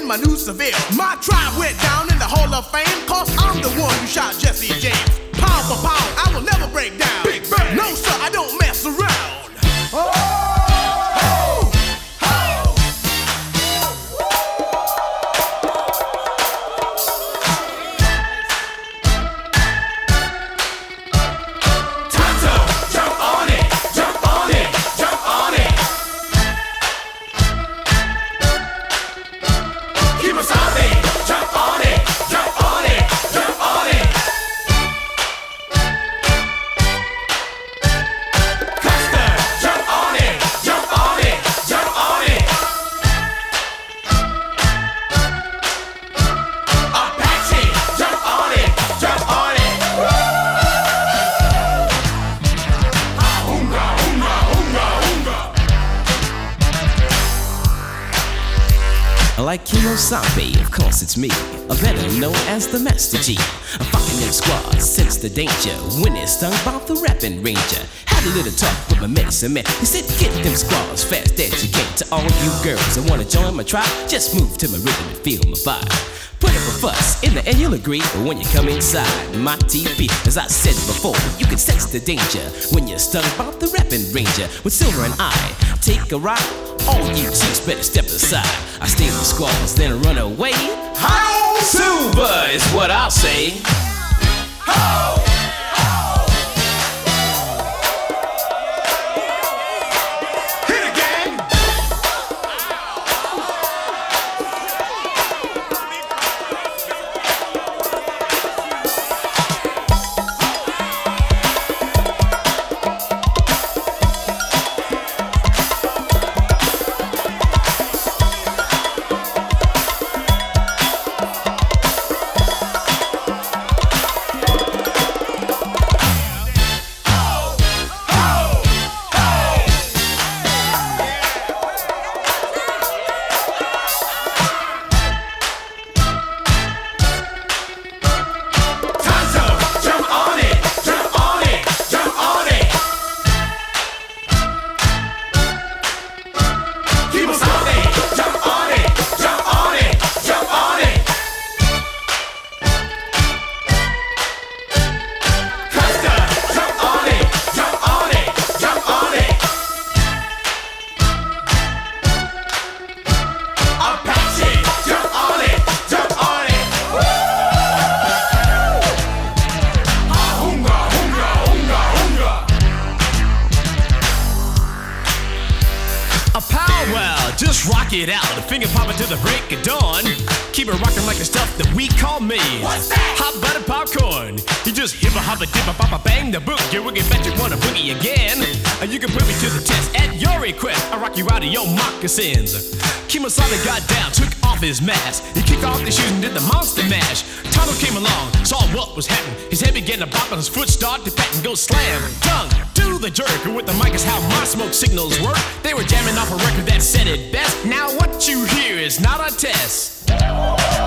in my new Seville. My tribe went down in the Hall of Fame, cause I'm the one who shot Jesse James. Pound for pound, I will never break down. Big bang. No sir, I don't mess around. Oh! Like Kimosabe, of course it's me, better known as the Master G. I'm fucking them squads, sense the danger when it's stung by the rapping ranger. Had a little talk with my medicine man. He said, get them squads fast as you can. To all you girls that wanna join my tribe, just move to my rhythm and feel my vibe. Put up a fuss, in the end you'll agree. But when you come inside my TV, as I said before, you can sense the danger when you're stung by the rapping ranger. With Silver and I take a ride, all you chicks better step aside. I stay with the squads, then run away. Hi, Silver is what I'll say. Ho! Rock it out, finger popping to the break of dawn. Keep it rocking like the stuff that we call me. What's that? Hot buttered popcorn. You just hip a hop a dip a pop a bang the boogie. Wiggy bet you wanna boogie again. You can put me to the test at your request. I rock you out of your moccasins. Kimosabe got down, took off his mask. He kicked off his shoes and did the monster mash. Tonto came along, saw what was happening. His head began to bop and his foot started to pat and go slam. Tongue do the jerk. With the mic is how my smoke signals work. They were jamming off a record that said it best. Now what you hear is not a test.